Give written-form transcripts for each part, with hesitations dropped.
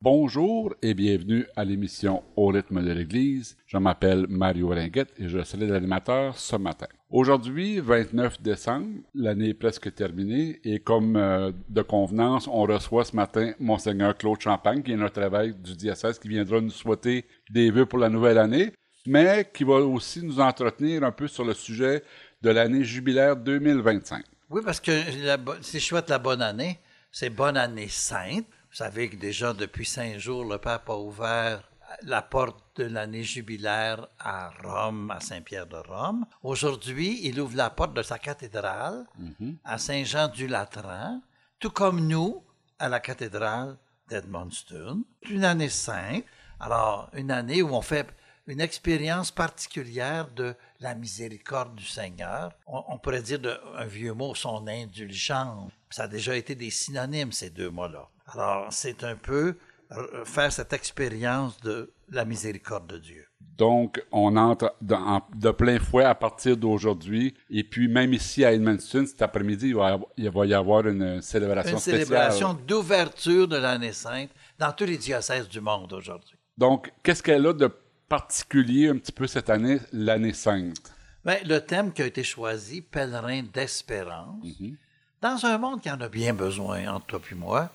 Bonjour et bienvenue à l'émission Au rythme de l'Église. Je m'appelle Mario Ringuette et je serai l'animateur ce matin. Aujourd'hui, 29 décembre, l'année est presque terminée et comme de convenance, on reçoit ce matin Monseigneur Claude Champagne, qui est notre évêque du diocèse, qui viendra nous souhaiter des vœux pour la nouvelle année, mais qui va aussi nous entretenir un peu sur le sujet de l'année jubilaire 2025. Oui, parce que si je souhaite la bonne année, c'est bonne année sainte. Vous savez que déjà depuis 5 jours, le pape a ouvert la porte de l'année jubilaire à Rome, à Saint-Pierre de Rome. Aujourd'hui, il ouvre la porte de sa cathédrale à Saint-Jean-du-Latran, tout comme nous, à la cathédrale d'Edmundston. Une année sainte, alors une année où on fait une expérience particulière de la miséricorde du Seigneur. On pourrait dire un vieux mot, son indulgence. Ça a déjà été des synonymes, ces deux mots-là. Alors, c'est un peu faire cette expérience de la miséricorde de Dieu. Donc, on entre de plein fouet à partir d'aujourd'hui. Et puis, même ici à Edmundston, cet après-midi, il va y avoir une célébration spéciale. Une célébration d'ouverture de l'année sainte dans tous les diocèses du monde aujourd'hui. Donc, qu'est-ce qu'elle a de particulier un petit peu cette année, l'année sainte? Bien, le thème qui a été choisi, pèlerin d'espérance, dans un monde qui en a bien besoin, entre toi et moi,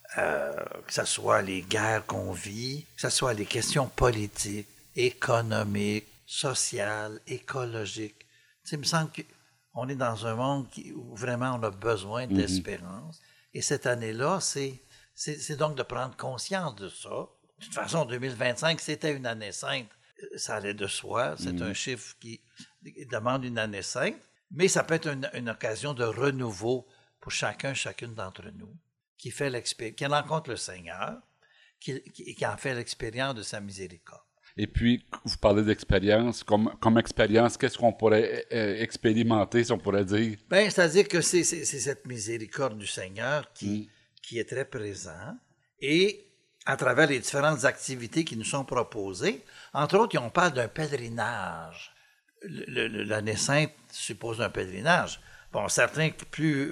que ce soit les guerres qu'on vit, que ce soit les questions politiques, économiques, sociales, écologiques. Tu sais, il me semble qu'on est dans un monde où vraiment on a besoin d'espérance. Et cette année-là, c'est donc de prendre conscience de ça. De toute façon, 2025, c'était une année sainte. Ça allait de soi. C'est un chiffre qui demande une année sainte. Mais ça peut être une occasion de renouveau pour chacune d'entre nous qui rencontre le Seigneur, qui en fait l'expérience de sa miséricorde. Et puis, vous parlez d'expérience. Comme expérience, qu'est-ce qu'on pourrait expérimenter, si on pourrait dire? Bien, c'est-à-dire que c'est cette miséricorde du Seigneur qui est très présent. Et à travers les différentes activités qui nous sont proposées, entre autres, on parle d'un pèlerinage. L'année sainte suppose un pèlerinage. Bon, certains plus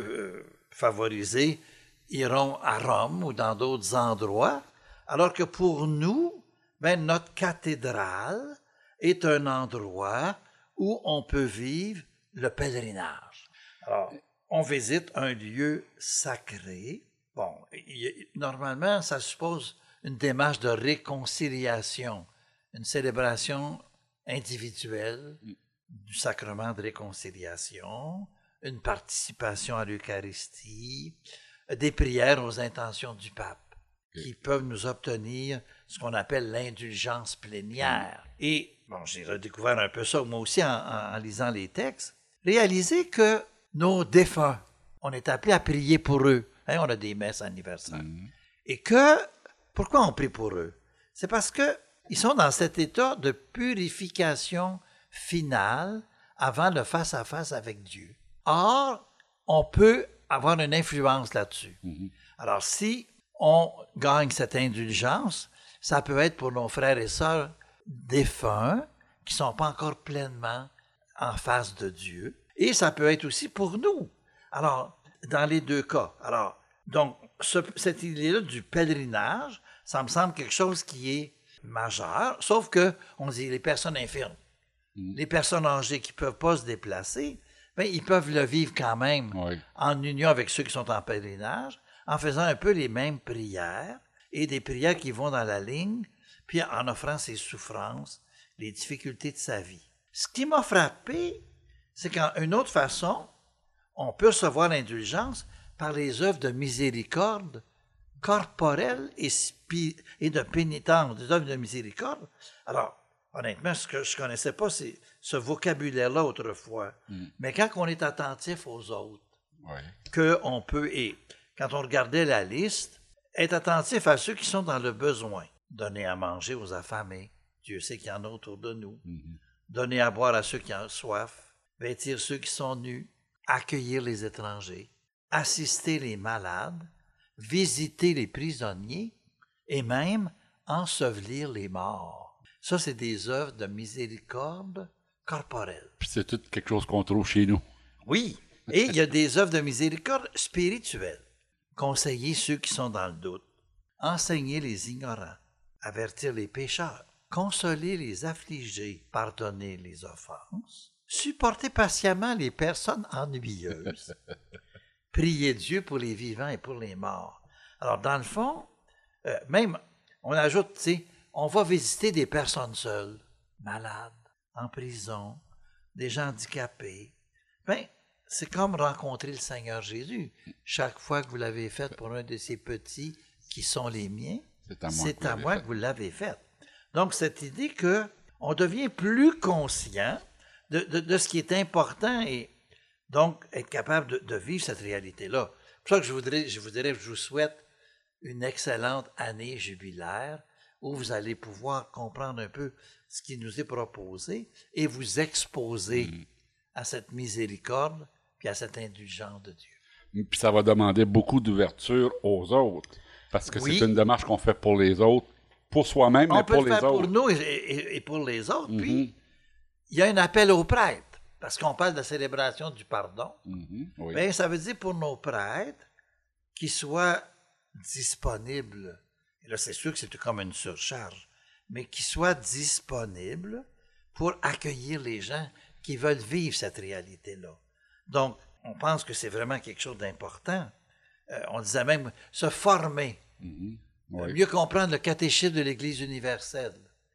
favorisés iront à Rome ou dans d'autres endroits, alors que pour nous, notre cathédrale est un endroit où on peut vivre le pèlerinage. Alors, on visite un lieu sacré. Bon, normalement, ça suppose une démarche de réconciliation, une célébration individuelle du sacrement de réconciliation, une participation à l'Eucharistie, des prières aux intentions du pape, qui peuvent nous obtenir ce qu'on appelle l'indulgence plénière. Et, bon, j'ai redécouvert un peu ça, moi aussi, en lisant les textes. Réaliser que nos défunts, on est appelés à prier pour eux. Hein, on a des messes anniversaires. Et que, pourquoi on prie pour eux? C'est parce qu'ils sont dans cet état de purification finale avant le face-à-face avec Dieu. Or, on peut avoir une influence là-dessus. Alors, si on gagne cette indulgence, ça peut être pour nos frères et sœurs défunts qui ne sont pas encore pleinement en face de Dieu. Et ça peut être aussi pour nous. Alors, dans les deux cas. Alors, donc, cette idée-là du pèlerinage, ça me semble quelque chose qui est majeur, sauf que, on dit, les personnes infirmes, les personnes âgées qui ne peuvent pas se déplacer, ils peuvent le vivre quand même en union avec ceux qui sont en pèlerinage, en faisant un peu les mêmes prières, et des prières qui vont dans la ligne, puis en offrant ses souffrances, les difficultés de sa vie. Ce qui m'a frappé, c'est qu'une autre façon, on peut recevoir l'indulgence par les œuvres de miséricorde corporelle et de pénitence, des œuvres de miséricorde. Alors, honnêtement, ce que je ne connaissais pas, c'est ce vocabulaire-là autrefois. Mais quand on est attentif aux autres, qu'on peut, et quand on regardait la liste, être attentif à ceux qui sont dans le besoin, donner à manger aux affamés, Dieu sait qu'il y en a autour de nous, donner à boire à ceux qui ont soif, vêtir ceux qui sont nus, accueillir les étrangers, assister les malades, visiter les prisonniers et même ensevelir les morts. Ça, c'est des œuvres de miséricorde corporelle. Puis c'est tout quelque chose qu'on trouve chez nous. Oui, et il y a des œuvres de miséricorde spirituelle. Conseiller ceux qui sont dans le doute, enseigner les ignorants, avertir les pécheurs, consoler les affligés, pardonner les offenses, supporter patiemment les personnes ennuyeuses, prier Dieu pour les vivants et pour les morts. Alors, dans le fond, même, on ajoute, tu sais, on va visiter des personnes seules, malades, en prison, des gens handicapés. Bien, c'est comme rencontrer le Seigneur Jésus. Chaque fois que vous l'avez fait pour un de ces petits qui sont les miens, c'est à moi que vous l'avez fait. Donc, cette idée qu'on devient plus conscient de ce qui est important et donc être capable de vivre cette réalité-là. C'est pour ça que je vous souhaite une excellente année jubilaire où vous allez pouvoir comprendre un peu ce qui nous est proposé et vous exposer à cette miséricorde puis à cette indulgence de Dieu. Puis ça va demander beaucoup d'ouverture aux autres, parce que c'est une démarche qu'on fait pour les autres, pour soi-même, mais pour les autres. On peut le faire pour nous et pour les autres. Puis, il y a un appel aux prêtres, parce qu'on parle de la célébration du pardon. Oui. Bien, ça veut dire pour nos prêtres qu'ils soient disponibles. Et là, c'est sûr que c'est comme une surcharge, mais qu'ils soient disponibles pour accueillir les gens qui veulent vivre cette réalité-là. Donc, on pense que c'est vraiment quelque chose d'important. On disait même se former, mieux comprendre le catéchisme de l'Église universelle,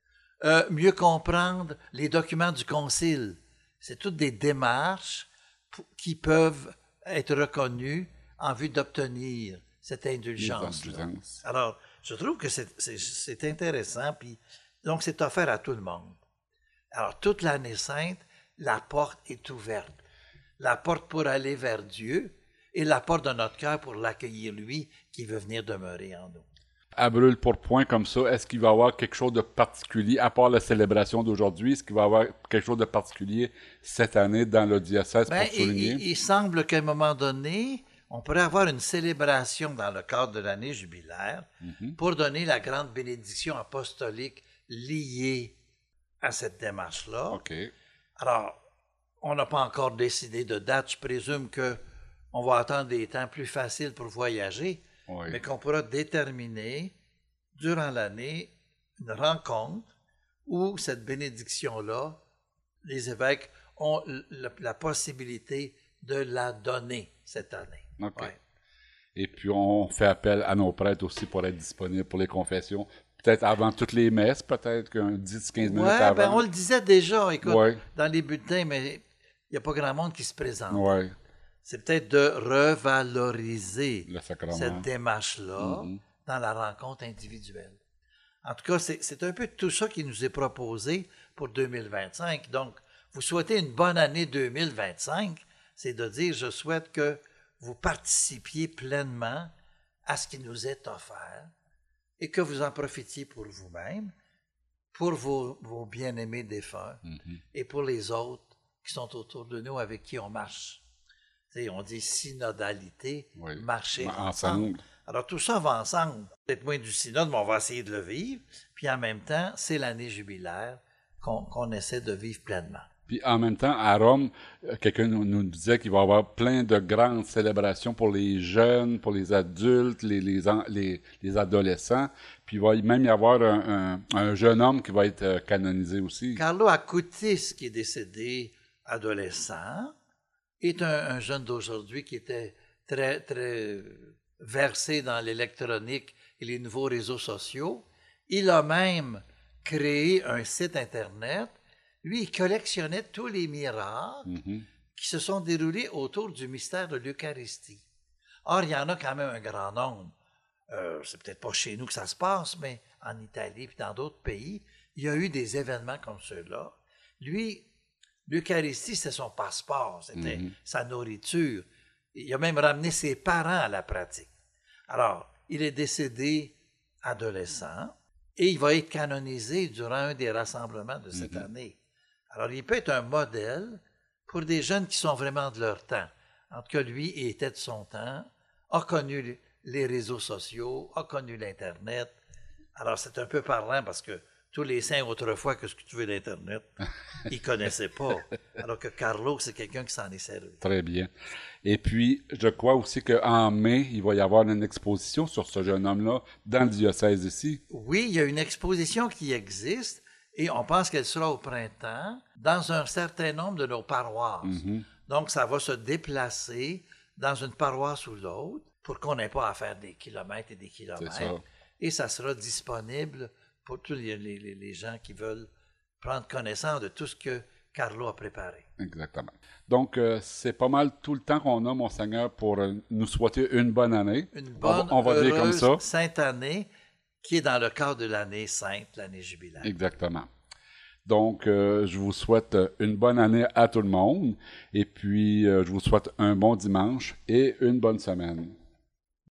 mieux comprendre les documents du Concile. C'est toutes des démarches qui peuvent être reconnues en vue d'obtenir cette indulgence. Alors, je trouve que c'est intéressant, puis donc c'est offert à tout le monde. Alors, toute l'année sainte, la porte est ouverte. La porte pour aller vers Dieu et la porte de notre cœur pour l'accueillir, lui, qui veut venir demeurer en nous. À brûle pour point comme ça, est-ce qu'il va y avoir quelque chose de particulier, à part la célébration d'aujourd'hui, est-ce qu'il va y avoir quelque chose de particulier cette année dans le diocèse pour souligner? Il semble qu'à un moment donné, on pourrait avoir une célébration dans le cadre de l'année jubilaire pour donner la grande bénédiction apostolique liée à cette démarche-là. Okay. Alors, on n'a pas encore décidé de date. Je présume qu'on va attendre des temps plus faciles pour voyager, mais qu'on pourra déterminer durant l'année une rencontre où cette bénédiction-là, les évêques ont la possibilité de la donner cette année. OK. Ouais. Et puis, on fait appel à nos prêtres aussi pour être disponibles pour les confessions. Peut-être avant toutes les messes, peut-être qu'un 10-15 minutes avant. Ben on le disait déjà, écoute, dans les bulletins, mais il n'y a pas grand monde qui se présente. C'est peut-être de revaloriser cette démarche-là dans la rencontre individuelle. En tout cas, c'est un peu tout ça qui nous est proposé pour 2025. Donc, vous souhaitez une bonne année 2025, c'est de dire, je souhaite que vous participiez pleinement à ce qui nous est offert et que vous en profitiez pour vous-même, pour vos bien-aimés défunts et pour les autres qui sont autour de nous avec qui on marche. T'sais, on dit synodalité, marcher ensemble. Alors tout ça va ensemble. Peut-être moins du synode, mais on va essayer de le vivre. Puis en même temps, c'est l'année jubilaire qu'on essaie de vivre pleinement. Puis en même temps, à Rome, quelqu'un nous disait qu'il va y avoir plein de grandes célébrations pour les jeunes, pour les adultes, les adolescents. Puis il va même y avoir un jeune homme qui va être canonisé aussi. Carlo Acutis, qui est décédé adolescent, est un jeune d'aujourd'hui qui était très, très versé dans l'électronique et les nouveaux réseaux sociaux. Il a même créé un site Internet. Lui, il collectionnait tous les miracles qui se sont déroulés autour du mystère de l'Eucharistie. Or, il y en a quand même un grand nombre. C'est peut-être pas chez nous que ça se passe, mais en Italie et dans d'autres pays, il y a eu des événements comme ceux-là. Lui, l'Eucharistie, c'était son passeport, c'était sa nourriture. Il a même ramené ses parents à la pratique. Alors, il est décédé adolescent et il va être canonisé durant un des rassemblements de cette année. Alors, il peut être un modèle pour des jeunes qui sont vraiment de leur temps. En tout cas, lui, il était de son temps, a connu les réseaux sociaux, a connu l'Internet. Alors, c'est un peu parlant parce que tous les saints autrefois que ce que tu veux d'Internet. Ils ne connaissaient pas. Alors que Carlo, c'est quelqu'un qui s'en est servi. Très bien. Et puis, je crois aussi qu'en mai, il va y avoir une exposition sur ce jeune homme-là dans le diocèse ici. Oui, il y a une exposition qui existe et on pense qu'elle sera au printemps dans un certain nombre de nos paroisses. Donc, ça va se déplacer dans une paroisse ou l'autre pour qu'on n'ait pas à faire des kilomètres et des kilomètres. C'est ça. Et ça sera disponible pour tous les gens qui veulent prendre connaissance de tout ce que Carlo a préparé. Exactement. Donc, c'est pas mal tout le temps qu'on a, Monseigneur, pour nous souhaiter une bonne année. Une bonne, on va dire comme ça. sainte année qui est dans le cadre de l'année sainte, l'année jubilaire. Exactement. Donc, je vous souhaite une bonne année à tout le monde. Et puis, je vous souhaite un bon dimanche et une bonne semaine.